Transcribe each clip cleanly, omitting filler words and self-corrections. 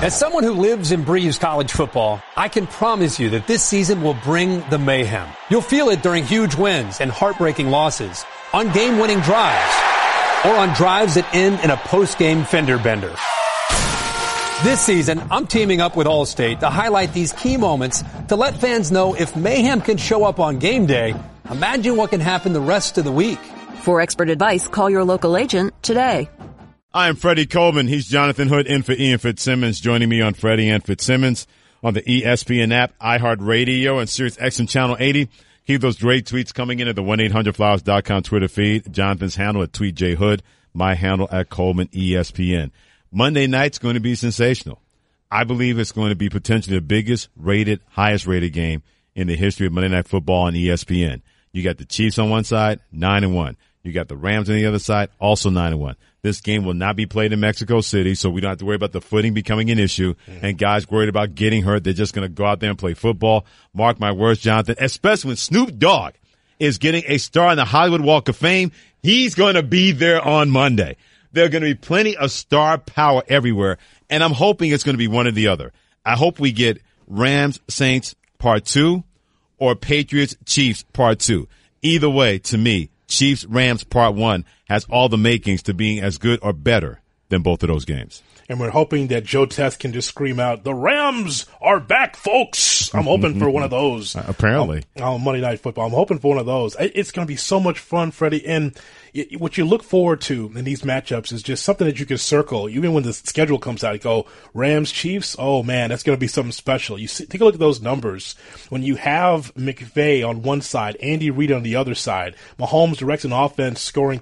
As someone who lives and breathes college football, I can promise you that this season will bring the mayhem. You'll feel it during huge wins and heartbreaking losses, on game-winning drives, or on drives that end in a post-game fender bender. This season, I'm teaming up with Allstate to highlight these key moments to let fans know if mayhem can show up on game day, imagine what can happen the rest of the week. For expert advice, call your local agent today. I am Freddie Coleman. He's Jonathan Hood in for Ian Fitzsimmons. Joining me on Freddie and Fitzsimmons on the ESPN app, iHeartRadio, and Sirius XM Channel 80. Keep those great tweets coming in at the 1-800-Flowers.com Twitter feed. Jonathan's handle at TweetJHood. My handle at Coleman ESPN. Monday night's going to be sensational. I believe it's going to be potentially the biggest rated, highest rated game in the history of Monday Night Football on ESPN. You got the Chiefs on one side, 9-1. You got the Rams on the other side, also 9-1. This game will not be played in Mexico City, so we don't have to worry about the footing becoming an issue and guys worried about getting hurt. They're just going to go out there and play football. Mark my words, Jonathan, especially when Snoop Dogg is getting a star on the Hollywood Walk of Fame. He's going to be there on Monday. There are going to be plenty of star power everywhere, and I'm hoping it's going to be one or the other. I hope we get Rams Saints Part 2 or Patriots Chiefs Part 2. Either way, to me, Chiefs Rams Part 1 has all the makings to being as good or better than both of those games. And we're hoping that Joe Test can just scream out, "The Rams are back, folks." I'm hoping for one of those. Apparently. On Monday Night Football. I'm hoping for one of those. It's going to be so much fun, Freddie. And what you look forward to in these matchups is just something that you can circle. Even when the schedule comes out, you go, Rams, Chiefs, oh, man, that's going to be something special. You see, take a look at those numbers. When you have McVay on one side, Andy Reid on the other side, Mahomes directs an offense scoring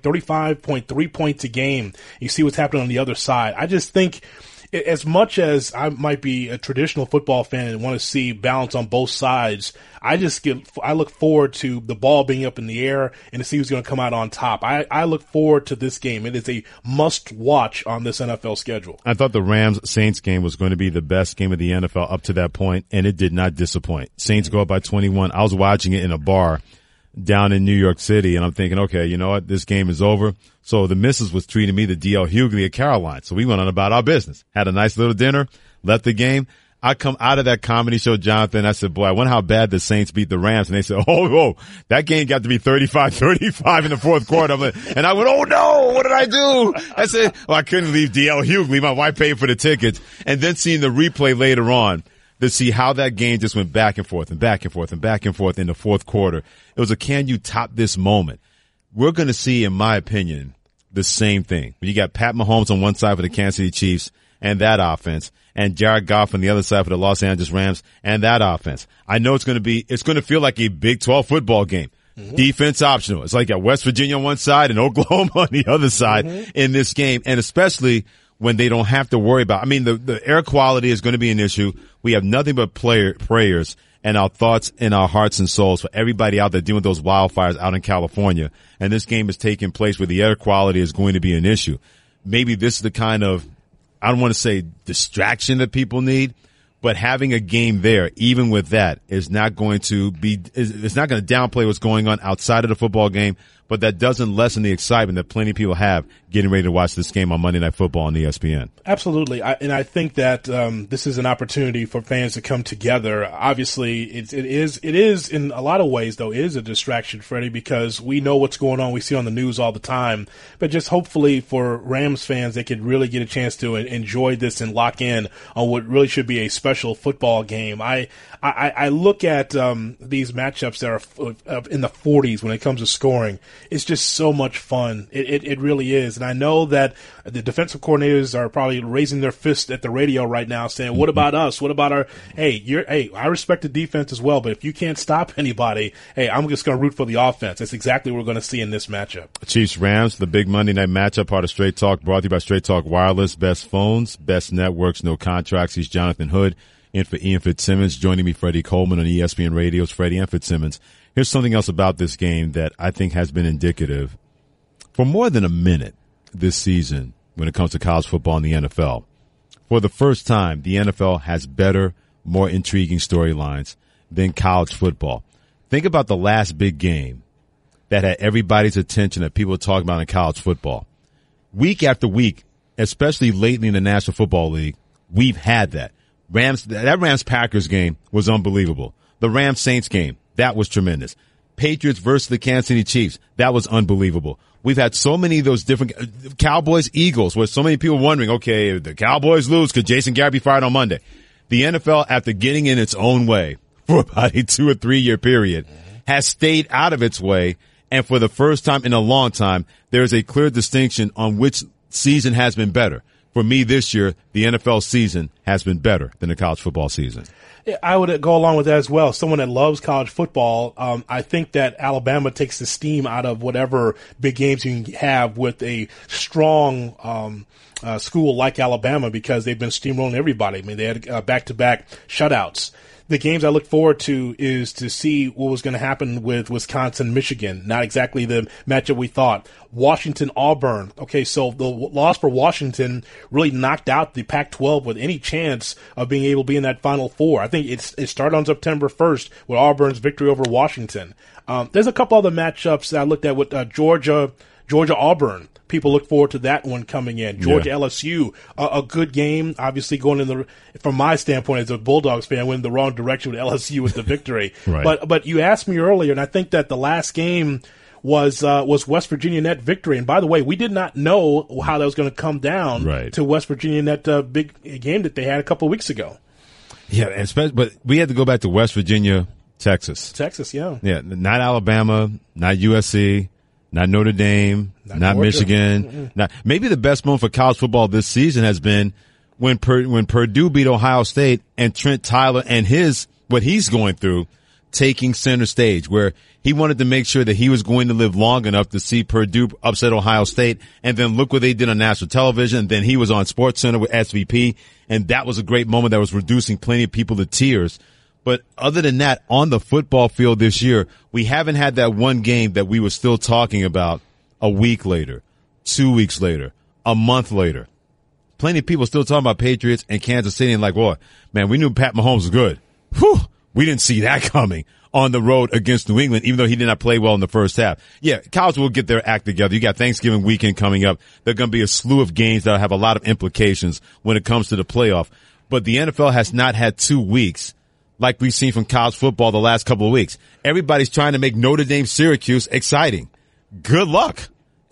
35.3 points a game. You see what's happening on the other side. I just think, as much as I might be a traditional football fan and want to see balance on both sides, I look forward to the ball being up in the air and to see who's going to come out on top. I look forward to this game. It is a must watch on this NFL schedule. I thought the Rams-Saints game was going to be the best game of the NFL up to that point, and it did not disappoint. Saints go up by 21. I was watching it in a bar down in New York City, and I'm thinking, okay, you know what? This game is over. So the missus was treating me to D.L. Hughley at Caroline. So we went on about our business. Had a nice little dinner, left the game. I come out of that comedy show, Jonathan. I said, boy, I wonder how bad the Saints beat the Rams. And they said, oh, that game got to be 35-35 in the fourth quarter. And I went, oh no, what did I do? I said, well, I couldn't leave D.L. Hughley. My wife paid for the tickets. And then seeing the replay later on to see how that game just went back and forth and back and forth and back and forth in the fourth quarter. It was a can you top this moment? We're going to see, in my opinion, the same thing. You got Pat Mahomes on one side for the Kansas City Chiefs and that offense, and Jared Goff on the other side for the Los Angeles Rams and that offense. I know it's going to feel like a Big 12 football game. Mm-hmm. Defense optional. It's like at West Virginia on one side and Oklahoma on the other side in this game, and especially when they don't have to worry about, the air quality is going to be an issue. We have nothing but prayers and our thoughts and our hearts and souls for everybody out there dealing with those wildfires out in California. And this game is taking place where the air quality is going to be an issue. Maybe this is the kind of, I don't want to say distraction that people need, but having a game there, even with that, it's not going to downplay what's going on outside of the football game, but that doesn't lessen the excitement that plenty of people have getting ready to watch this game on Monday Night Football on ESPN. Absolutely. I think that this is an opportunity for fans to come together. Obviously, it is in a lot of ways, though, it is a distraction, Freddie, because we know what's going on. We see it on the news all the time. But just hopefully for Rams fans, they could really get a chance to enjoy this and lock in on what really should be a special football game. I look at these matchups that are in the 40s when it comes to scoring. It's just so much fun. It really is. And I know that the defensive coordinators are probably raising their fist at the radio right now saying, what about us? What about our, I respect the defense as well, but if you can't stop anybody, I'm just going to root for the offense. That's exactly what we're going to see in this matchup. Chiefs Rams, the big Monday night matchup, part of Straight Talk, brought to you by Straight Talk Wireless. Best phones, best networks, no contracts. He's Jonathan Hood in for Ian Fitzsimmons. Joining me, Freddie Coleman on ESPN Radio's Freddie and Fitzsimmons. Here's something else about this game that I think has been indicative for more than a minute this season when it comes to college football and the NFL. For the first time, the NFL has better, more intriguing storylines than college football. Think about the last big game that had everybody's attention that people were talking about in college football. Week after week, especially lately in the National Football League, We've had that. That Rams-Packers game was unbelievable. The Rams-Saints game, that was tremendous. Patriots versus the Kansas City Chiefs, that was unbelievable. We've had so many of those different Cowboys-Eagles, where so many people wondering, okay, if the Cowboys lose, could Jason Garrett be fired on Monday? The NFL, after getting in its own way for about a 2 or 3 year period, has stayed out of its way. And for the first time in a long time, there is a clear distinction on which season has been better. For me this year, the NFL season has been better than the college football season. I would go along with that as well. Someone that loves college football, I think that Alabama takes the steam out of whatever big games you can have with a strong school like Alabama, because they've been steamrolling everybody. I mean, they had back-to-back shutouts. The games I look forward to is to see what was going to happen with Wisconsin, Michigan. Not exactly the matchup we thought. Washington, Auburn. Okay, so the loss for Washington really knocked out the Pac-12 with any chance of being able to be in that Final Four. I think it started on September 1st with Auburn's victory over Washington. There's a couple other matchups that I looked at with Georgia, Auburn. People look forward to that one coming in. Georgia, LSU, a good game. Obviously, going from my standpoint as a Bulldogs fan, went in the wrong direction with LSU with the victory. Right. But you asked me earlier, and I think that the last game was West Virginia net victory. And by the way, we did not know how that was going to come down to West Virginia net big game that they had a couple of weeks ago. Yeah, but we had to go back to West Virginia, Texas. Yeah. Yeah, not Alabama, not USC. Not Notre Dame, not Michigan. Maybe the best moment for college football this season has been when Purdue beat Ohio State and Trent Tyler and what he's going through taking center stage, where he wanted to make sure that he was going to live long enough to see Purdue upset Ohio State, and then look what they did on national television. Then he was on SportsCenter with SVP, and that was a great moment that was reducing plenty of people to tears. But other than that, on the football field this year, we haven't had that one game that we were still talking about a week later, 2 weeks later, a month later. Plenty of people still talking about Patriots and Kansas City and like, boy, man, we knew Pat Mahomes was good. Whew, we didn't see that coming on the road against New England, even though he did not play well in the first half. Yeah, college will get their act together. You got Thanksgiving weekend coming up. There are going to be a slew of games that have a lot of implications when it comes to the playoff. But the NFL has not had 2 weeks like we've seen from college football the last couple of weeks. Everybody's trying to make Notre Dame Syracuse exciting. Good luck.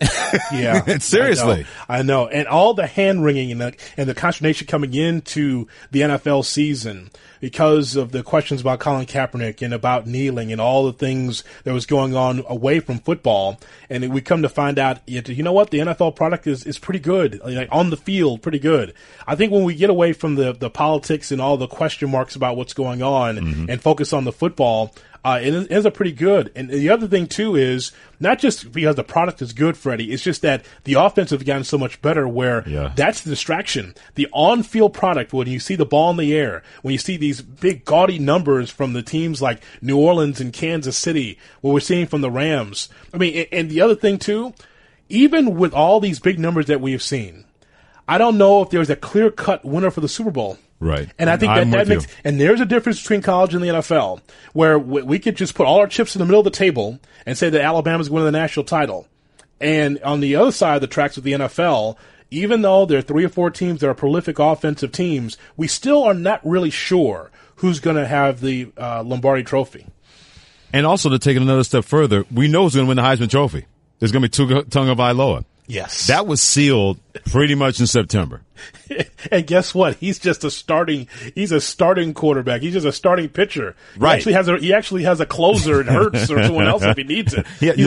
Yeah. Seriously. I know. And all the hand-wringing and the consternation coming into the NFL season because of the questions about Colin Kaepernick and about kneeling and all the things that was going on away from football. And we come to find out, you know what? The NFL product is pretty good. Like on the field, pretty good. I think when we get away from the politics and all the question marks about what's going on and focus on the football, it is a pretty good. And the other thing, too, is not just because the product is good, Freddie, it's just that the offense has gotten so much better where that's the distraction. The on-field product, when you see the ball in the air, when you see these big gaudy numbers from the teams like New Orleans and Kansas City, what we're seeing from the Rams. I mean, and the other thing, too, even with all these big numbers that we have seen, I don't know if there's a clear-cut winner for the Super Bowl. Right. And I think that makes, and there's a difference between college and the NFL, where we could just put all our chips in the middle of the table and say that Alabama's winning the national title. And on the other side of the tracks with the NFL, even though there are 3 or 4 teams that are prolific offensive teams, we still are not really sure who's going to have the Lombardi Trophy. And also, to take it another step further, we know who's going to win the Heisman Trophy. There's going to be Tua Tagovailoa. Yes. That was sealed pretty much in September. And guess what? He's a starting quarterback. He's just a starting pitcher. Right. He actually has a closer in Hurts or someone else if he needs it. He's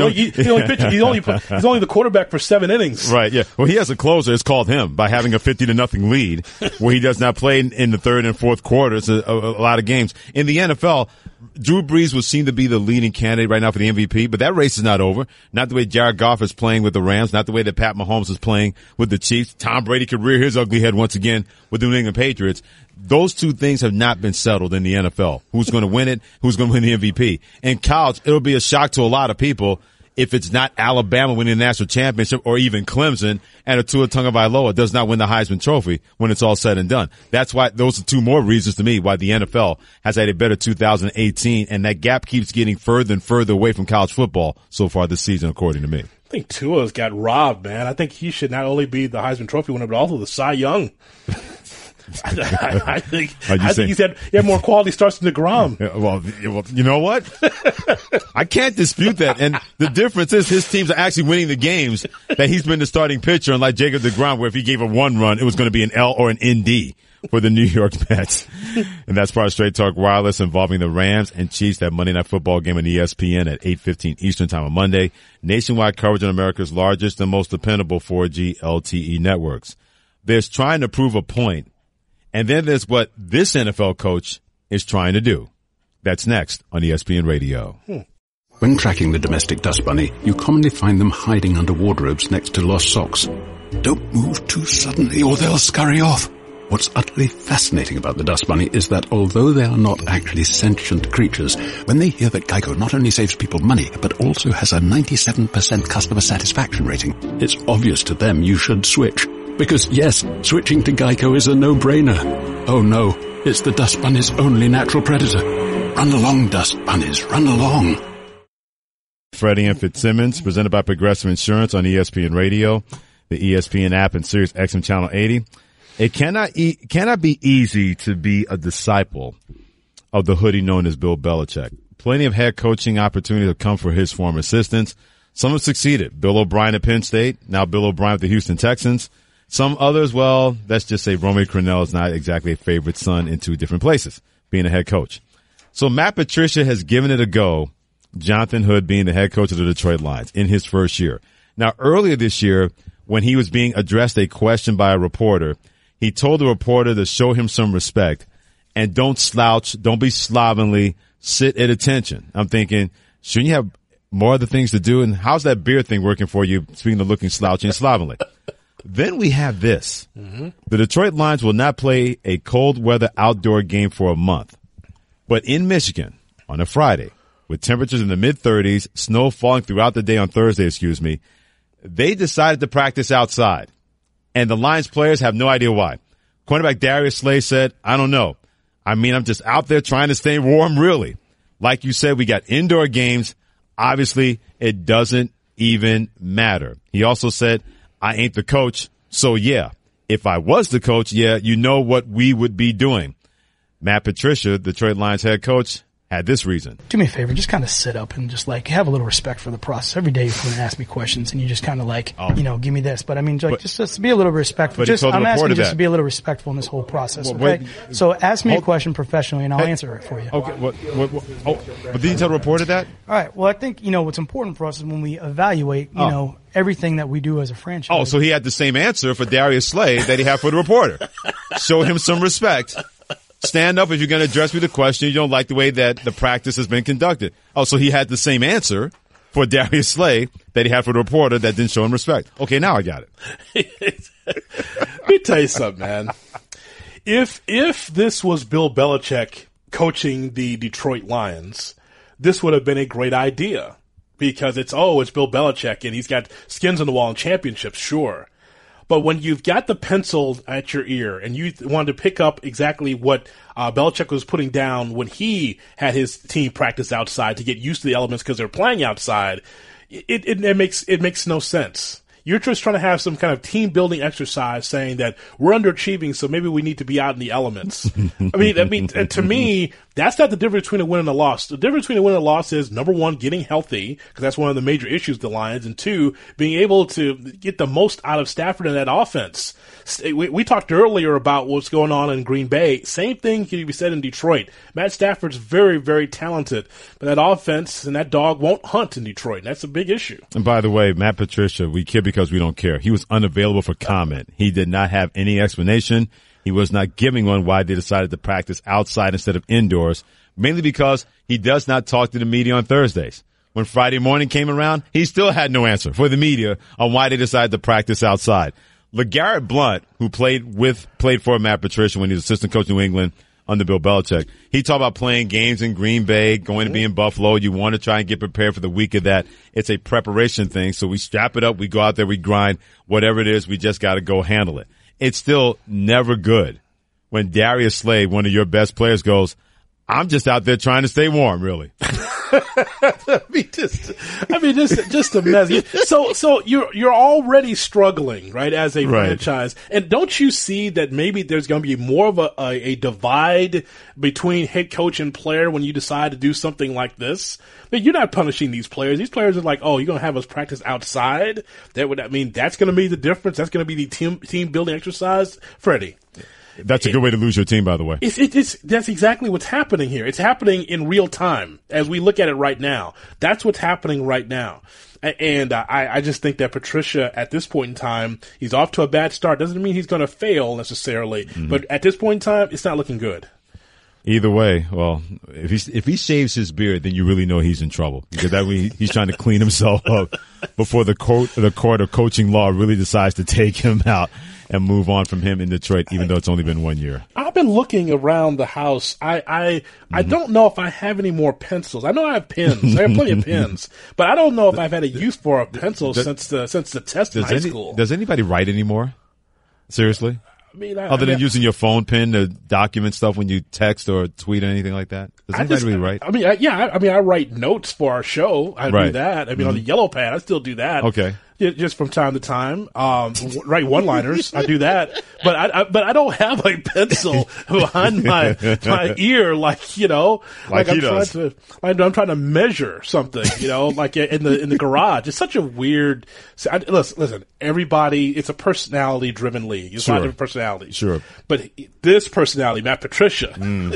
only the quarterback for 7 innings. Right, yeah. Well, he has a closer. It's called him by having a 50-0 lead where he does not play in the third and fourth quarters a lot of games. In the NFL, Drew Brees would seem to be the leading candidate right now for the MVP, but that race is not over. Not the way Jared Goff is playing with the Rams, not the way that Pat Mahomes is playing with the Chiefs. Tom Brady could rear his ugly head once again with the New England Patriots. Those two things have not been settled in the NFL. Who's going to win it? Who's going to win the MVP? In college, it'll be a shock to a lot of people if it's not Alabama winning the national championship or even Clemson and a Tua Tagovailoa does not win the Heisman Trophy when it's all said and done. That's why those are 2 more reasons to me why the NFL has had a better 2018, and that gap keeps getting further and further away from college football so far this season, according to me. I think Tua's got robbed, man. I think he should not only be the Heisman Trophy winner, but also the Cy Young. I think he had more quality starts than DeGrom. Well, you know what? I can't dispute that. And the difference is his teams are actually winning the games that he's been the starting pitcher, unlike Jacob DeGrom, where if he gave a one run, it was going to be an L or an ND for the New York Mets. And that's part of Straight Talk Wireless involving the Rams and Chiefs, that Monday Night Football game on ESPN at 8:15 Eastern Time on Monday. Nationwide coverage on America's largest and most dependable 4G LTE networks. There's trying to prove a point, and then there's what this NFL coach is trying to do. That's next on ESPN Radio. When tracking the domestic dust bunny, you commonly find them hiding under wardrobes next to lost socks. Don't move too suddenly or they'll scurry off. What's utterly fascinating about the dust bunny is that although they are not actually sentient creatures, when they hear that Geico not only saves people money, but also has a 97% customer satisfaction rating, it's obvious to them you should switch. Because yes, switching to Geico is a no-brainer. Oh no, it's the dust bunny's only natural predator. Run along, dust bunnies, run along. Freddie and Fitzsimmons, presented by Progressive Insurance on ESPN Radio, the ESPN app, and Sirius XM Channel 80. It cannot be easy to be a disciple of the hoodie known as Bill Belichick. Plenty of head coaching opportunities have come for his former assistants. Some have succeeded. Bill O'Brien at Penn State, now Bill O'Brien with the Houston Texans. Some others, well, let's just say Romeo Crennel is not exactly a favorite son in two different places, being a head coach. So Matt Patricia has given it a go, Jonathan Hood being the head coach of the Detroit Lions in his first year. Now, earlier this year, when he was being addressed a question by a reporter, he told the reporter to show him some respect and don't slouch, don't be slovenly, sit at attention. I'm thinking, shouldn't you have more other things to do? And how's that beer thing working for you, speaking of looking slouchy and slovenly? Then we have this. Mm-hmm. The Detroit Lions will not play a cold weather outdoor game for a month. But in Michigan, on a Friday, with temperatures in the mid-30s, snow falling throughout the day on Thursday, they decided to practice outside. And the Lions players have no idea why. Cornerback Darius Slay said, I don't know. I mean, I'm just out there trying to stay warm, really. Like you said, we got indoor games. Obviously, it doesn't even matter. He also said, I ain't the coach, so yeah. If I was the coach, yeah, you know what we would be doing. Matt Patricia, Detroit Lions head coach, had this reason. Do me a favor, just kind of sit up and just have a little respect for the process. Every day you're going to ask me questions and you just kind of give me this. But I mean, just be a little respectly. I'm asking you just to be a little respectful in this whole process, okay? So ask me a question professionally and I'll answer it for you. Okay, but did you tell the reporter that? All right, well, I think, what's important for us is when we evaluate, everything that we do as a franchise. Oh, so he had the same answer for Darius Slay that he had for the reporter. Show him some respect. Stand up if you're going to address me the question. You don't like the way that the practice has been conducted. Oh, so he had the same answer for Darius Slay that he had for the reporter that didn't show him respect. Okay, now I got it. Let me tell you something, man. If this was Bill Belichick coaching the Detroit Lions, this would have been a great idea because it's Bill Belichick and he's got skins on the wall and championships, sure. But when you've got the pencil at your ear and you wanted to pick up exactly what Belichick was putting down when he had his team practice outside to get used to the elements because they're playing outside, it makes no sense. You're just trying to have some kind of team building exercise saying that we're underachieving, so maybe we need to be out in the elements. I mean, to me, that's not the difference between a win and a loss. The difference between a win and a loss is, number one, getting healthy, because that's one of the major issues with the Lions, and two, being able to get the most out of Stafford in that offense. We talked earlier about what's going on in Green Bay. Same thing can be said in Detroit. Matt Stafford's very, very talented, but that offense and that dog won't hunt in Detroit, and that's a big issue. And by the way, Matt Patricia, we kid because we don't care. He was unavailable for comment. He did not have any explanation. He was not giving one why they decided to practice outside instead of indoors, mainly because he does not talk to the media on Thursdays. When Friday morning came around, he still had no answer for the media on why they decided to practice outside. LeGarrette Blount, who played for Matt Patricia when he was assistant coach in New England under Bill Belichick, he talked about playing games in Green Bay, going to be in Buffalo. You want to try and get prepared for the week of that. It's a preparation thing. So we strap it up. We go out there. We grind. Whatever it is, we just got to go handle it. It's still never good when Darius Slay, one of your best players, goes, I'm just out there trying to stay warm, really. just a mess. So you're already struggling, right, as a franchise. And don't you see that maybe there's going to be more of a divide between head coach and player when you decide to do something like this? I mean, you're not punishing these players. These players are like, oh, you're going to have us practice outside? That's going to be the difference. That's going to be the team building exercise, Freddie. That's a good way to lose your team, by the way. That's exactly what's happening here. It's happening in real time as we look at it right now. That's what's happening right now. And I just think that Patricia, at this point in time, he's off to a bad start. Doesn't mean he's going to fail necessarily, but at this point in time, it's not looking good. Either way, well, if he shaves his beard, then you really know he's in trouble, because that way he's trying to clean himself up before the court of coaching law really decides to take him out and move on from him in Detroit, even though it's only been 1 year. I've been looking around the house. I don't know if I have any more pencils. I know I have pens. I have plenty of pens, but I don't know if I've had a use for a pencil since the test in high school. Does anybody write anymore? Seriously? Other than using your phone pen to document stuff when you text or tweet or anything like that? Does anybody really write? I write notes for our show. I do that. On the yellow pad, I still do that. Okay. Just from time to time, write one-liners. I do that, but I don't have a pencil behind my ear like he does. I'm trying to measure something, like in the garage. It's such a weird. Listen, everybody. It's a personality-driven league. It's a lot of different personalities. Sure. But this personality, Matt Patricia,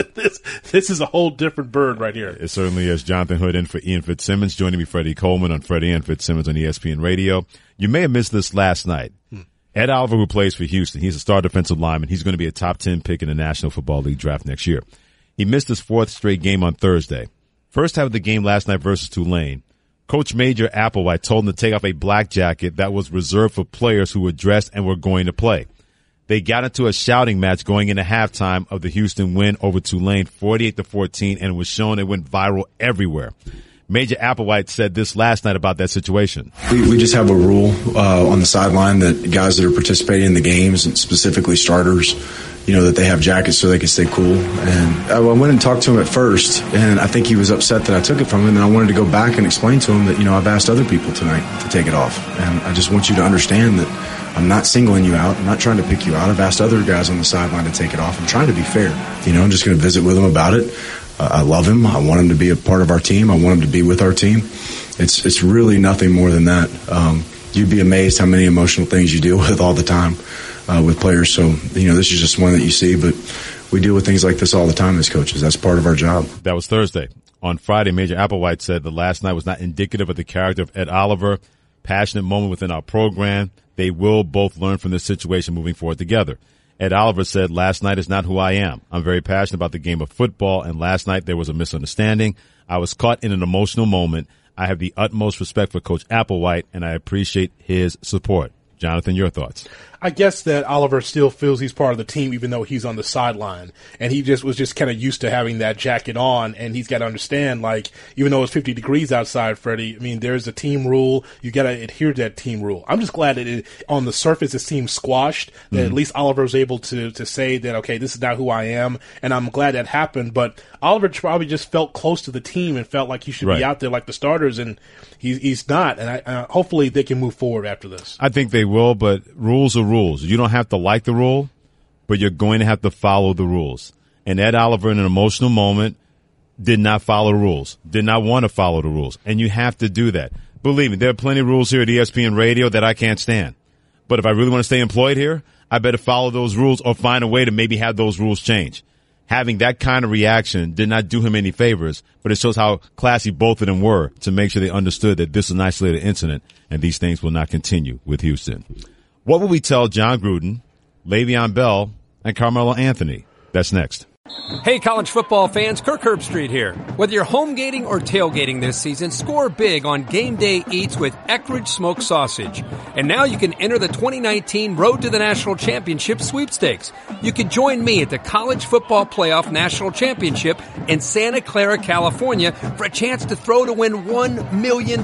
this is a whole different bird right here. It certainly is. Jonathan Hood in for Ian Fitzsimmons. Joining me, Freddie Coleman on Freddie and Fitzsimmons on ESPN Radio. You may have missed this last night. Ed Oliver, who plays for Houston, he's a star defensive lineman. He's going to be a top 10 pick in the National Football League draft next year. He missed his fourth straight game on Thursday. First half of the game last night versus Tulane. Coach Major Applewhite told him to take off a black jacket that was reserved for players who were dressed and were going to play. They got into a shouting match going into halftime of the Houston win over Tulane, 48-14, and it was shown. It went viral everywhere. Major Applewhite said this last night about that situation. We just have a rule on the sideline that guys that are participating in the games, and specifically starters, that they have jackets so they can stay cool. And I went and talked to him at first, and I think he was upset that I took it from him, and I wanted to go back and explain to him that, I've asked other people tonight to take it off. And I just want you to understand that I'm not singling you out. I'm not trying to pick you out. I've asked other guys on the sideline to take it off. I'm trying to be fair. I'm just going to visit with him about it. I love him. I want him to be a part of our team. I want him to be with our team. It's really nothing more than that. You'd be amazed how many emotional things you deal with all the time with players. So, this is just one that you see, but we deal with things like this all the time as coaches. That's part of our job. That was Thursday. On Friday, Major Applewhite said the last night was not indicative of the character of Ed Oliver. Passionate moment within our program. They will both learn from this situation moving forward together. Ed Oliver said, last night is not who I am. I'm very passionate about the game of football, and last night there was a misunderstanding. I was caught in an emotional moment. I have the utmost respect for Coach Applewhite, and I appreciate his support. Jonathan, your thoughts? I guess that Oliver still feels he's part of the team, even though he's on the sideline, and he was kind of used to having that jacket on. And he's got to understand, even though it's 50 degrees outside, Freddie, there's a team rule. You got to adhere to that team rule. I'm just glad that on the surface it seems squashed. That at least Oliver was able to say that, okay, this is not who I am, and I'm glad that happened. But Oliver probably just felt close to the team and felt like he should be out there like the starters, and he's not. And hopefully they can move forward after this. I think they will, but rules are rules. You don't have to like the rule, but you're going to have to follow the rules. And Ed Oliver, in an emotional moment, did not follow the rules, did not want to follow the rules. And you have to do that. Believe me, there are plenty of rules here at ESPN Radio that I can't stand. But if I really want to stay employed here, I better follow those rules or find a way to maybe have those rules change. Having that kind of reaction did not do him any favors, but it shows how classy both of them were to make sure they understood that this is an isolated incident and these things will not continue with Houston. What will we tell John Gruden, Le'Veon Bell, and Carmelo Anthony? That's next. Hey, college football fans, Kirk Herbstreit here. Whether you're home gating or tailgating this season, score big on Game Day Eats with Eckrich Smoked Sausage. And now you can enter the 2019 Road to the National Championship sweepstakes. You can join me at the College Football Playoff National Championship in Santa Clara, California for a chance to throw to win $1 million.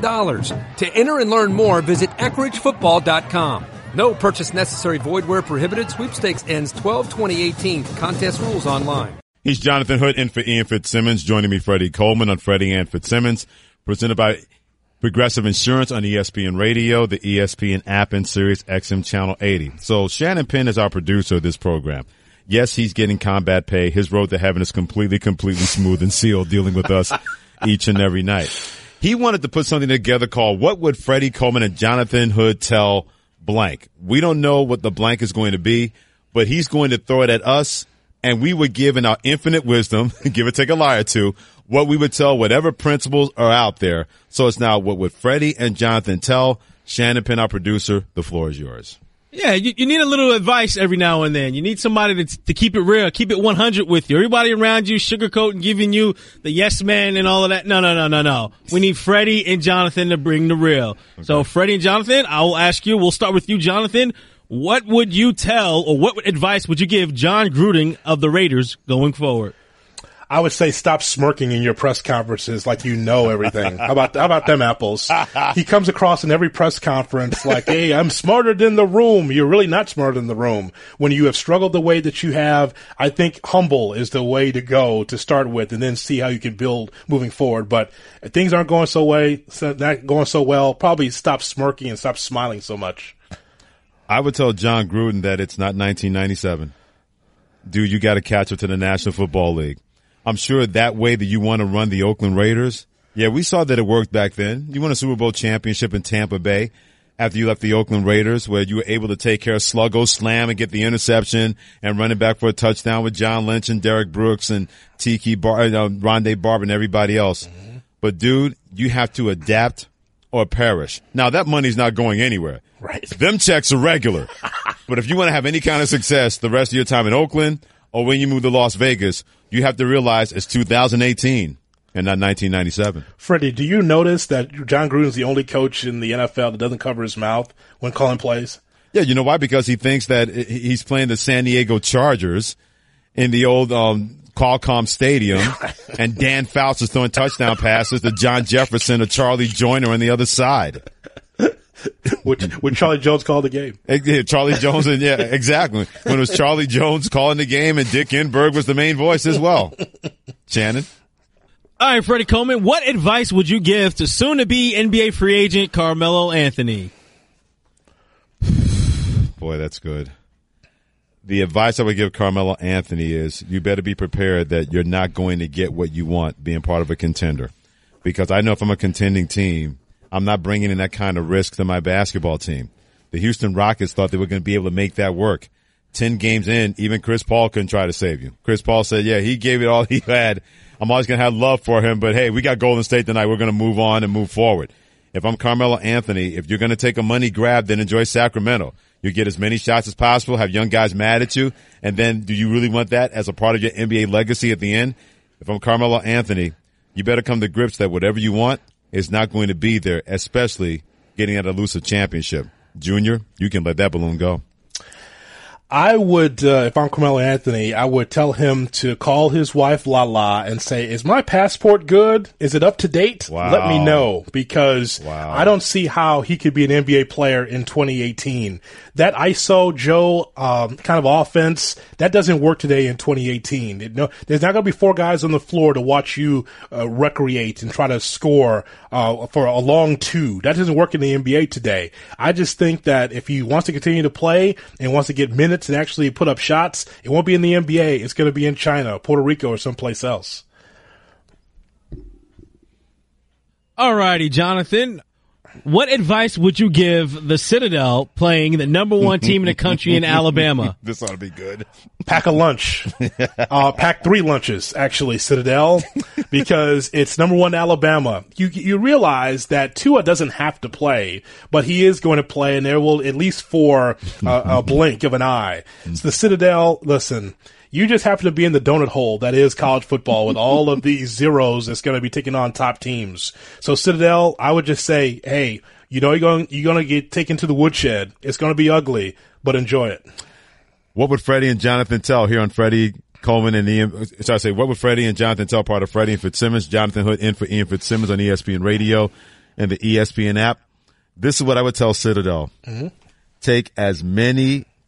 To enter and learn more, visit EckridgeFootball.com. No purchase necessary, void where prohibited. Sweepstakes ends 12/20/18. Contest rules online. He's Jonathan Hood in for Ian Fitzsimmons. Joining me, Freddie Coleman on Freddie and Fitzsimmons, presented by Progressive Insurance on ESPN Radio, the ESPN app, and Sirius XM Channel 80. So Shannon Penn is our producer of this program. Yes, he's getting combat pay. His road to heaven is completely smooth and sealed, dealing with us each and every night. He wanted to put something together called What Would Freddie Coleman and Jonathan Hood Tell Blank? We don't know what the blank is going to be, but he's going to throw it at us, and we would give in our infinite wisdom, give or take a lie or two, what we would tell whatever principles are out there. So it's now What Would Freddie and Jonathan Tell? Shannon Penn, our producer, the floor is yours. Yeah, you need a little advice every now and then. You need somebody to keep it real, keep it 100 with you. Everybody around you sugarcoating, giving you the yes man and all of that. No. We need Freddie and Jonathan to bring the real. Okay. So Freddie and Jonathan, I will ask you, we'll start with you, Jonathan. What would you tell, or what advice would you give Jon Gruden of the Raiders going forward? I would say stop smirking in your press conferences like you know everything. How about them apples? He comes across in every press conference like, hey, I'm smarter than the room. You're really not smarter than the room. When you have struggled the way that you have, I think humble is the way to go to start with, and then see how you can build moving forward. But if things aren't going not going so well, probably stop smirking and stop smiling so much. I would tell Jon Gruden that it's not 1997. Dude, you got to catch up to the National Football League. I'm sure that way that you want to run the Oakland Raiders. Yeah, we saw that it worked back then. You won a Super Bowl championship in Tampa Bay after you left the Oakland Raiders, where you were able to take care of Sluggo Slam and get the interception and run it back for a touchdown with John Lynch and Derek Brooks and Rondé Barber and everybody else. Mm-hmm. But, dude, you have to adapt or perish. Now, that money's not going anywhere. Right. Them checks are regular. But if you want to have any kind of success the rest of your time in Oakland or when you move to Las Vegas, you have to realize it's 2018 and not 1997. Freddie, do you notice that Jon Gruden is the only coach in the NFL that doesn't cover his mouth when calling plays? Yeah, you know why? Because he thinks that he's playing the San Diego Chargers in the old Qualcomm Stadium, and Dan Fouts is throwing touchdown passes to John Jefferson or Charlie Joyner on the other side. When Charlie Jones called the game. Charlie Jones, and yeah, exactly. When it was Charlie Jones calling the game and Dick Enberg was the main voice as well. Shannon? All right, Freddie Coleman, what advice would you give to soon-to-be NBA free agent Carmelo Anthony? Boy, that's good. The advice I would give Carmelo Anthony is you better be prepared that you're not going to get what you want being part of a contender. Because I know if I'm a contending team, I'm not bringing in that kind of risk to my basketball team. The Houston Rockets thought they were going to be able to make that work. 10 games in, even Chris Paul couldn't try to save you. Chris Paul said, yeah, he gave it all he had. I'm always going to have love for him, but hey, we got Golden State tonight. We're going to move on and move forward. If I'm Carmelo Anthony, if you're going to take a money grab, then enjoy Sacramento. You get as many shots as possible, have young guys mad at you, and then do you really want that as a part of your NBA legacy at the end? If I'm Carmelo Anthony, you better come to grips that whatever you want is not going to be there, especially getting that elusive championship. Junior, you can let that balloon go. I would, if I'm Carmelo Anthony, I would tell him to call his wife Lala and say, is my passport good? Is it up to date? Wow. Let me know, because I don't see how he could be an NBA player in 2018. That ISO Joe kind of offense, that doesn't work today in 2018. There's not going to be four guys on the floor to watch you recreate and try to score for a long two. That doesn't work in the NBA today. I just think that if he wants to continue to play and wants to get minutes and actually put up shots, it won't be in the NBA. It's going to be in China, Puerto Rico, or someplace else. All righty, Jonathan. What advice would you give the Citadel playing the number one team in the country in Alabama? This ought to be good. Pack a lunch. Pack 3 lunches, actually, Citadel, because it's number one Alabama. You realize that Tua doesn't have to play, but he is going to play, and there will, at least for a blink of an eye. So the Citadel, listen, you just happen to be in the donut hole that is college football with all of these zeros that's going to be taking on top teams. So Citadel, I would just say, hey, you're going to get taken to the woodshed. It's going to be ugly, but enjoy it. What would Freddie and Jonathan tell here on Freddie Coleman and Ian? So I say, what would Freddie and Jonathan tell, part of Freddie and Fitzsimmons? Jonathan Hood in for Ian Fitzsimmons on ESPN Radio and the ESPN app. This is what I would tell Citadel. Mm-hmm. Take as many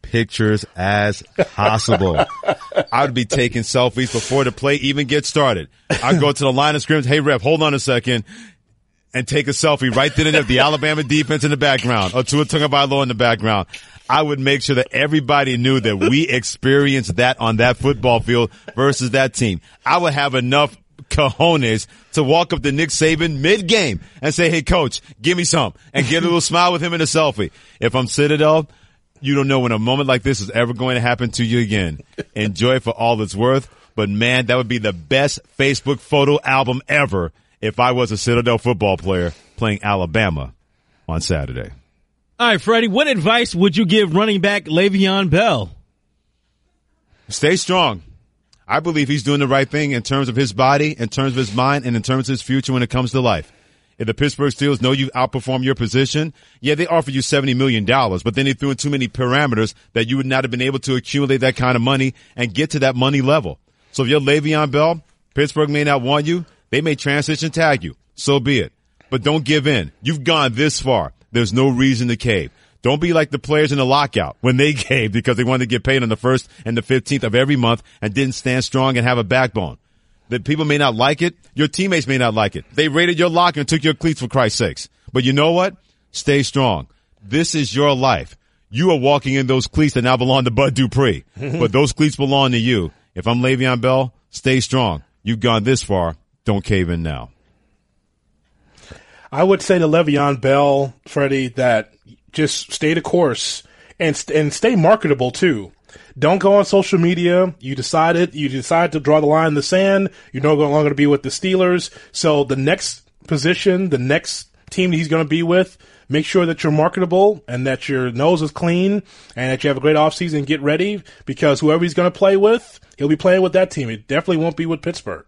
pictures as possible. I would be taking selfies before the play even gets started. I'd go to the line of scrimmage. Hey, ref, hold on a second. And take a selfie right then and there with the Alabama defense in the background or Tua Tagovailoa in the background. I would make sure that everybody knew that we experienced that on that football field versus that team. I would have enough cojones to walk up to Nick Saban mid-game and say, hey, coach, give me some, and get a little smile with him in a selfie. If I'm Citadel, you don't know when a moment like this is ever going to happen to you again. Enjoy it for all it's worth. But, man, that would be the best Facebook photo album ever if I was a Citadel football player playing Alabama on Saturday. All right, Freddie, what advice would you give running back Le'Veon Bell? Stay strong. I believe he's doing the right thing in terms of his body, in terms of his mind, and in terms of his future when it comes to life. If the Pittsburgh Steelers know you outperform your position, yeah, they offer you $70 million, but then they threw in too many parameters that you would not have been able to accumulate that kind of money and get to that money level. So if you're Le'Veon Bell, Pittsburgh may not want you. They may transition tag you. So be it. But don't give in. You've gone this far. There's no reason to cave. Don't be like the players in the lockout when they caved because they wanted to get paid on the 1st and the 15th of every month and didn't stand strong and have a backbone. The people may not like it. Your teammates may not like it. They raided your locker and took your cleats for Christ's sakes. But you know what? Stay strong. This is your life. You are walking in those cleats that now belong to Bud Dupree. But those cleats belong to you. If I'm Le'Veon Bell, stay strong. You've gone this far. Don't cave in now. I would say to Le'Veon Bell, Freddie, that just stay the course and stay marketable too. Don't go on social media. You decide to draw the line in the sand. You're no longer going to be with the Steelers. So the next position, the next team he's going to be with, make sure that you're marketable and that your nose is clean and that you have a great offseason. Get ready because whoever he's going to play with, he'll be playing with that team. It definitely won't be with Pittsburgh.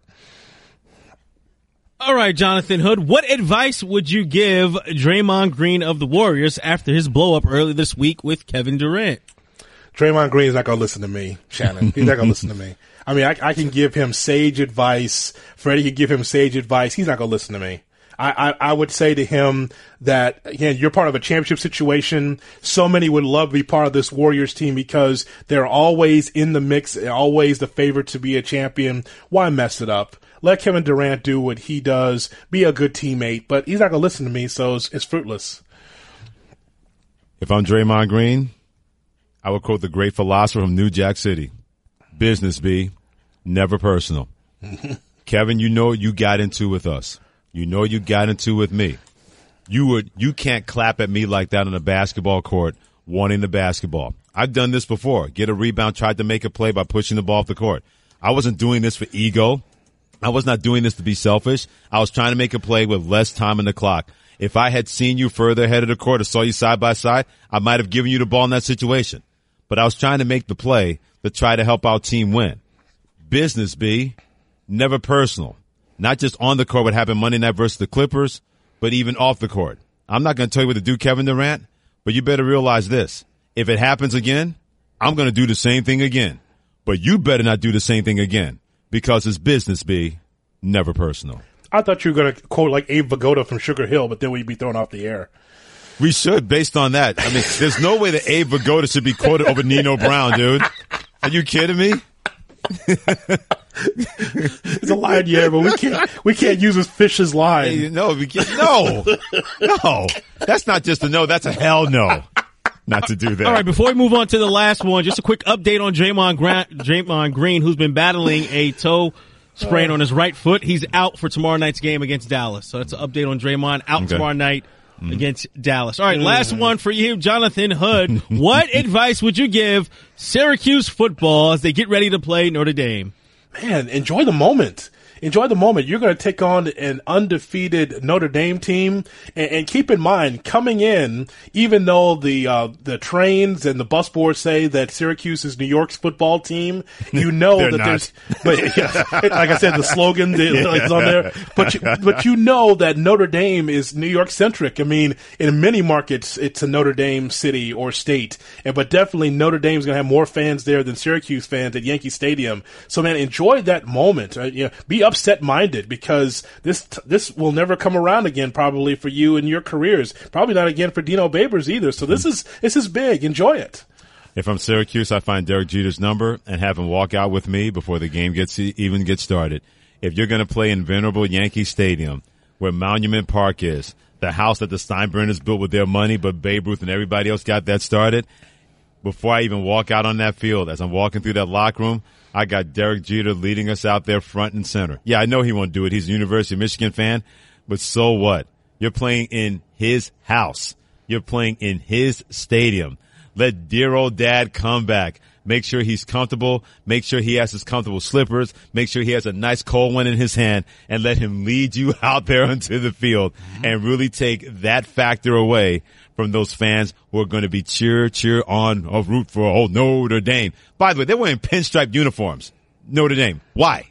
All right, Jonathan Hood, what advice would you give Draymond Green of the Warriors after his blow-up early this week with Kevin Durant? Draymond Green is not going to listen to me, Shannon. He's not going to listen to me. I mean, I can give him sage advice. Freddie can give him sage advice. He's not going to listen to me. I would say to him that, again, you're part of a championship situation. So many would love to be part of this Warriors team because they're always in the mix, always the favorite to be a champion. Why mess it up? Let Kevin Durant do what he does, be a good teammate, but he's not going to listen to me, so it's fruitless. If I'm Draymond Green, I would quote the great philosopher from New Jack City. Business be, never personal. Kevin, you know you got into with us. You know you got into with me. You can't clap at me like that on a basketball court wanting the basketball. I've done this before. Get a rebound, tried to make a play by pushing the ball off the court. I wasn't doing this for ego. I was not doing this to be selfish. I was trying to make a play with less time on the clock. If I had seen you further ahead of the court or saw you side by side, I might have given you the ball in that situation. But I was trying to make the play to try to help our team win. Business be, never personal. Not just on the court what happened Monday night versus the Clippers, but even off the court. I'm not going to tell you what to do, Kevin Durant, but you better realize this. If it happens again, I'm going to do the same thing again. But you better not do the same thing again. Because it's business be, never personal. I thought you were going to quote like Abe Vigoda from Sugar Hill, but then we'd be thrown off the air. We should, based on that. I mean, there's no way that Abe Vigoda should be quoted over Nino Brown, dude. Are you kidding me? It's a line, yeah, but we can't use his Fish's line. Hey, no, no. That's not just a no. That's a hell no. Not to do that. All right, before we move on to the last one, just a quick update on Draymond Green, who's been battling a toe sprain on his right foot. He's out for tomorrow night's game against Dallas. So that's an update on Draymond, out tomorrow night against Dallas. All right, last one for you, Jonathan Hood. What advice would you give Syracuse football as they get ready to play Notre Dame? Man, enjoy the moment. Enjoy the moment. You're going to take on an undefeated Notre Dame team, and keep in mind, coming in, even though the trains and the bus boards say that Syracuse is New York's football team, you know that there's, but yeah, like I said, the slogan is on there. But you know that Notre Dame is New York centric. I mean, in many markets, it's a Notre Dame city or state, but definitely Notre Dame's going to have more fans there than Syracuse fans at Yankee Stadium. So, man, enjoy that moment. Be upset-minded because this will never come around again probably for you and your careers. Probably not again for Dino Babers either. So this is big. Enjoy it. If I'm Syracuse, I find Derek Jeter's number and have him walk out with me before the game even gets started. If you're going to play in venerable Yankee Stadium, where Monument Park is, the house that the Steinbrenners built with their money, but Babe Ruth and everybody else got that started, before I even walk out on that field, as I'm walking through that locker room, I got Derek Jeter leading us out there front and center. Yeah, I know he won't do it. He's a University of Michigan fan, but so what? You're playing in his house. You're playing in his stadium. Let dear old dad come back. Make sure he's comfortable. Make sure he has his comfortable slippers. Make sure he has a nice cold one in his hand, and let him lead you out there onto the field and really take that factor away from those fans who are going to be cheer on or root for Notre Dame. By the way, they're wearing pinstripe uniforms. Notre Dame. Why?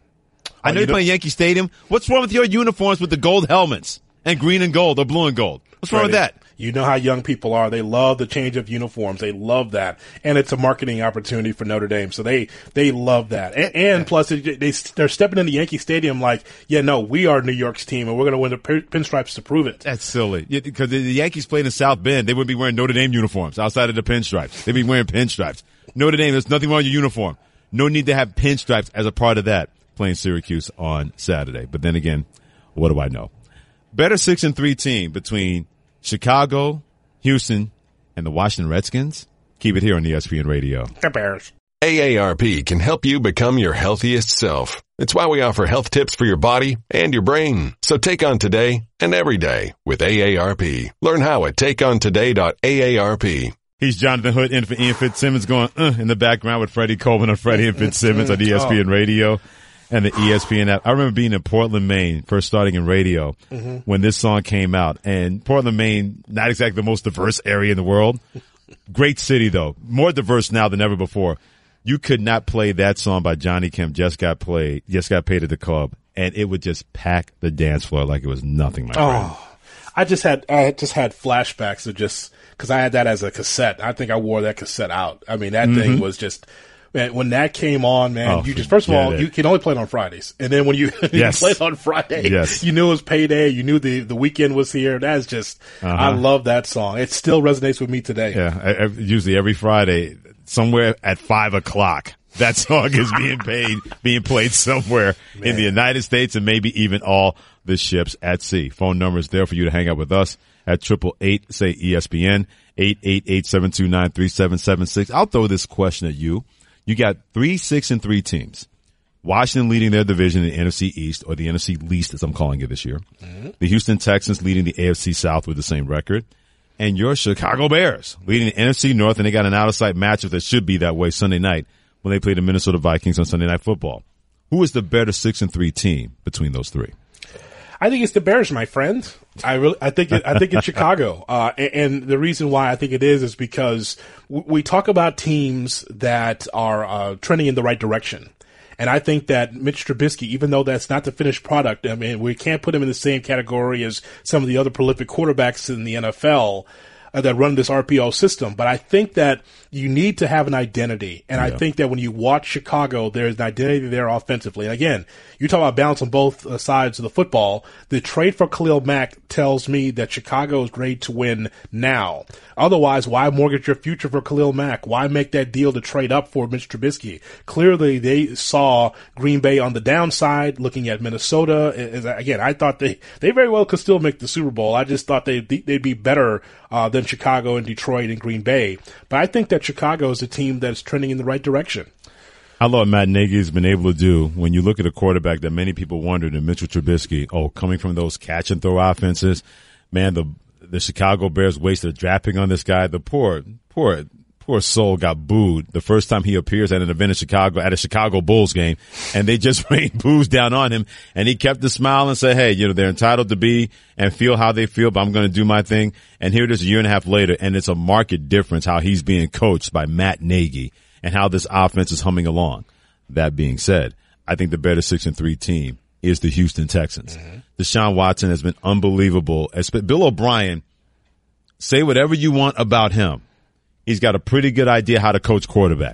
I know you're playing Yankee Stadium. What's wrong with your uniforms with the gold helmets and green and gold or blue and gold? What's wrong with that? You know how young people are. They love the change of uniforms. They love that. And it's a marketing opportunity for Notre Dame. So they love that. And plus, they're stepping into Yankee Stadium like, yeah, no, we are New York's team, and we're going to win the pinstripes to prove it. That's silly. Because the Yankees played in South Bend. They wouldn't be wearing Notre Dame uniforms outside of the pinstripes. They'd be wearing pinstripes. Notre Dame, there's nothing wrong with your uniform. No need to have pinstripes as a part of that, playing Syracuse on Saturday. But then again, what do I know? Better 6-3 team between Chicago, Houston, and the Washington Redskins? Keep it here on ESPN Radio. The Bears. AARP can help you become your healthiest self. It's why we offer health tips for your body and your brain. So take on today and every day with AARP. Learn how at takeontoday.aarp. He's Jonathan Hood in for Ian Fitzsimmons going in the background with Freddie Coleman on Freddie and Fitzsimmons on ESPN Radio and the ESPN app. I remember being in Portland, Maine, first starting in radio when this song came out. And Portland, Maine, not exactly the most diverse area in the world. Great city, though. More diverse now than ever before. You could not play that song by Johnny Kemp, Just Got Paid at the club, and it would just pack the dance floor like it was nothing, my friend. I just had flashbacks of just, because I had that as a cassette. I think I wore that cassette out. I mean, that thing was just, man, when that came on, man, you just, first of all, you can only play it on Fridays. And then when you play it on Friday, you knew it was payday. You knew the weekend was here. That's just, I love that song. It still resonates with me today. Yeah. Usually every Friday, somewhere at 5:00, that song is being played somewhere in the United States and maybe even all the ships at sea. Phone number is there for you to hang out with us at 888, say ESPN, 888-729-3776. I'll throw this question at you. You got 3 6-3 teams. Washington leading their division in the NFC East, or the NFC Least as I'm calling it this year. The Houston Texans leading the AFC South with the same record. And your Chicago Bears leading the NFC North, and they got an out-of-sight matchup that should be that way Sunday night when they play the Minnesota Vikings on Sunday Night Football. Who is the better 6-3 team between those three? I think it's the Bears, my friend. I think it's Chicago. And the reason why I think it is because we talk about teams that are trending in the right direction. And I think that Mitch Trubisky, even though that's not the finished product, I mean, we can't put him in the same category as some of the other prolific quarterbacks in the NFL that run this RPO system. But I think that you need to have an identity. And I think that when you watch Chicago, there's an identity there offensively. And again, you talk about balance on both sides of the football. The trade for Khalil Mack tells me that Chicago is ready to win now. Otherwise, why mortgage your future for Khalil Mack? Why make that deal to trade up for Mitch Trubisky? Clearly, they saw Green Bay on the downside, looking at Minnesota. Again, I thought they very well could still make the Super Bowl. I just thought they'd be better than Chicago and Detroit and Green Bay. But I think that Chicago is a team that's trending in the right direction. I love what Matt Nagy has been able to do when you look at a quarterback that many people wondered in Mitchell Trubisky, coming from those catch and throw offenses, man, the Chicago Bears wasted a draft pick on this guy. The poor soul got booed the first time he appears at an event in Chicago, at a Chicago Bulls game, and they just rained boos down on him, and he kept the smile and said, hey, they're entitled to be and feel how they feel, but I'm going to do my thing. And here it is a year and a half later, and it's a marked difference how he's being coached by Matt Nagy and how this offense is humming along. That being said, I think the better 6-3 team is the Houston Texans. Deshaun Watson has been unbelievable. Bill O'Brien, say whatever you want about him. He's got a pretty good idea how to coach quarterbacks.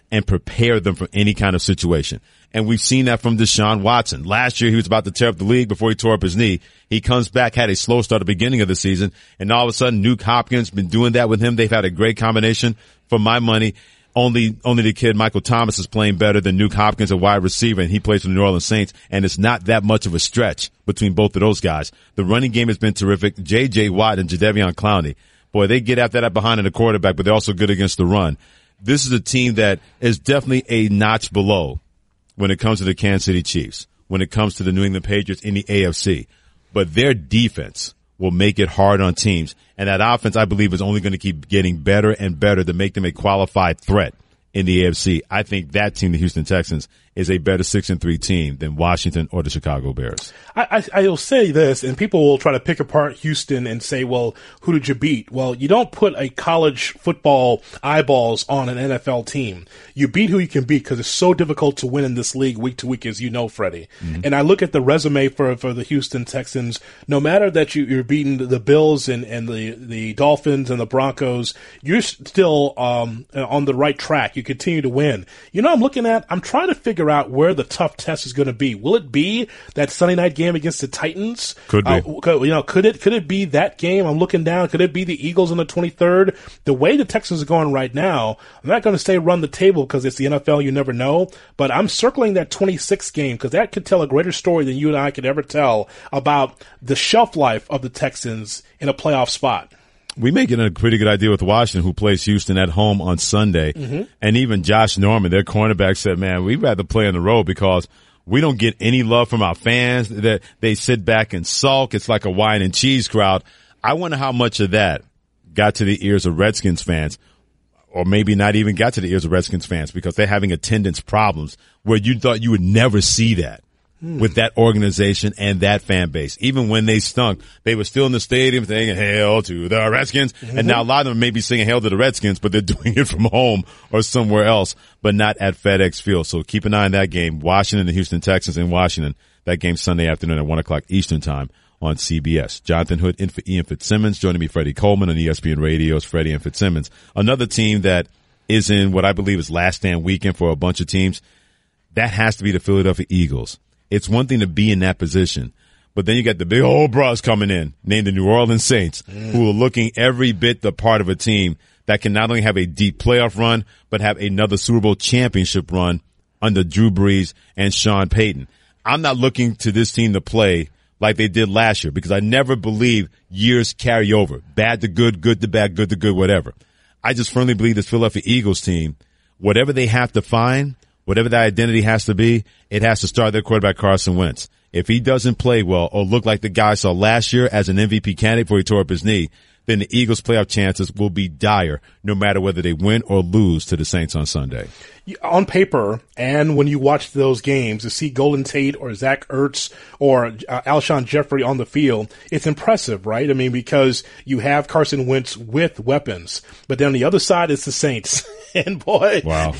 and prepare them for any kind of situation. And we've seen that from Deshaun Watson. Last year, he was about to tear up the league before he tore up his knee. He comes back, had a slow start at the beginning of the season, and all of a sudden, Nuke Hopkins been doing that with him. They've had a great combination. For my money, only the kid Michael Thomas is playing better than Nuke Hopkins, a wide receiver, and he plays for the New Orleans Saints, and it's not that much of a stretch between both of those guys. The running game has been terrific. J.J. Watt and Jadeveon Clowney, boy, they get after that behind in the quarterback, but they're also good against the run. This is a team that is definitely a notch below when it comes to the Kansas City Chiefs, when it comes to the New England Patriots in the AFC. But their defense will make it hard on teams. And that offense, I believe, is only going to keep getting better and better to make them a qualified threat in the AFC. I think that team, the Houston Texans, is a better 6-3 team than Washington or the Chicago Bears. I will say this, and people will try to pick apart Houston and say, well, who did you beat? Well, you don't put a college football eyeballs on an NFL team. You beat who you can beat because it's so difficult to win in this league week to week, as you know, Freddie. Mm-hmm. And I look at the resume for the Houston Texans. No matter that you're beating the Bills and the Dolphins and the Broncos, you're still on the right track. You continue to win. You know, I'm trying to figure out where the tough test is going to be. Will it be that Sunday night game against the Titans? Could be. Could it be that game? I'm looking down. Could it be the Eagles on the 23rd? The way the Texans are going right now, I'm not going to say run the table because it's the NFL. You never know. But I'm circling that 26th game because that could tell a greater story than you and I could ever tell about the shelf life of the Texans in a playoff spot. We may get a pretty good idea with Washington, who plays Houston at home on Sunday. Mm-hmm. And even Josh Norman, their cornerback, said, man, we'd rather play on the road because we don't get any love from our fans. That they sit back and sulk. It's like a wine and cheese crowd. I wonder how much of that got to the ears of Redskins fans, or maybe not even got to the ears of Redskins fans because they're having attendance problems where you thought you would never see that. With that organization and that fan base. Even when they stunk, they were still in the stadium saying, hail to the Redskins. Mm-hmm. And now a lot of them may be singing hail to the Redskins, but they're doing it from home or somewhere else, but not at FedEx Field. So keep an eye on that game. Washington and Houston Texans in Washington. That game Sunday afternoon at 1 o'clock Eastern time on CBS. Jonathan Hood in for Ian Fitzsimmons. Joining me, Freddie Coleman on ESPN Radio's Freddie and Fitzsimmons. Another team that is in what I believe is last stand weekend for a bunch of teams. That has to be the Philadelphia Eagles. It's one thing to be in that position, but then you got the big old bros coming in, named the New Orleans Saints, who are looking every bit the part of a team that can not only have a deep playoff run, but have another Super Bowl championship run under Drew Brees and Sean Payton. I'm not looking to this team to play like they did last year because I never believe years carry over. Bad to good, good to bad, good to good, whatever. I just firmly believe this Philadelphia Eagles team, whatever they have to find, whatever that identity has to be, it has to start their quarterback Carson Wentz. If he doesn't play well or look like the guy I saw last year as an MVP candidate before he tore up his knee, then the Eagles' playoff chances will be dire no matter whether they win or lose to the Saints on Sunday. On paper, and when you watch those games, to see Golden Tate or Zach Ertz or Alshon Jeffrey on the field, it's impressive, right? I mean, because you have Carson Wentz with weapons, but then on the other side is the Saints. And boy, wow.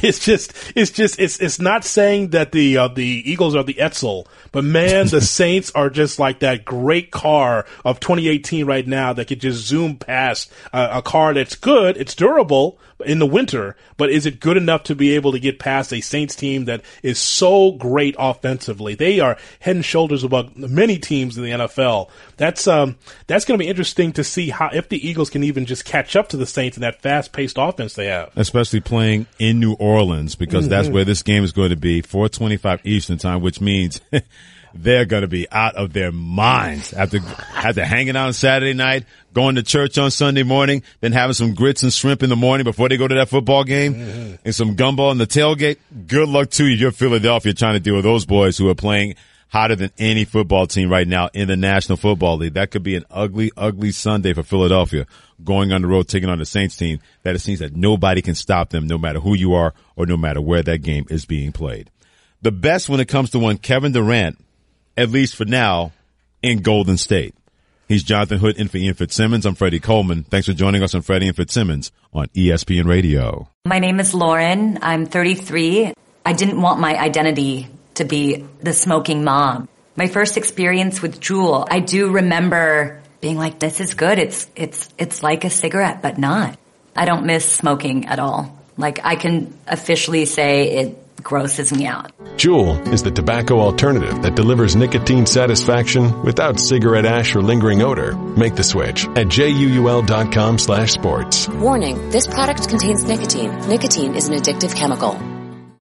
It's not saying that the Eagles are the Etzel, but man, the Saints are just like that great car of 2018 right now that could just zoom past a car that's good. It's durable in the winter, but is it good enough to be able to get past a Saints team that is so great offensively? They are head and shoulders above many teams in the NFL. That's going to be interesting to see how, if the Eagles can even just catch up to the Saints in that fast-paced offense they have. Especially playing in New Orleans, because that's where this game is going to be, 4:25 Eastern time, which means they're going to be out of their minds after hanging out on Saturday night, going to church on Sunday morning, then having some grits and shrimp in the morning before they go to that football game, and some gumbo on the tailgate. Good luck to you. You're Philadelphia trying to deal with those boys who are playing hotter than any football team right now in the National Football League. That could be an ugly, ugly Sunday for Philadelphia, going on the road, taking on the Saints team that it seems that nobody can stop them, no matter who you are or no matter where that game is being played. The best when it comes to one Kevin Durant, at least for now, in Golden State. He's Jonathan Hood in for Ian Fitzsimmons. I'm Freddie Coleman. Thanks for joining us on Freddie and Fitzsimmons on ESPN Radio. My name is Lauren. I'm 33. I didn't want my identity to be the smoking mom. My first experience with Juul, I do remember being like, this is good. It's like a cigarette, but not. I don't miss smoking at all. Like, I can officially say it grosses me out. Juul is the tobacco alternative that delivers nicotine satisfaction without cigarette ash or lingering odor. Make the switch at JUUL.com/sports. Warning, this product contains nicotine. Nicotine is an addictive chemical.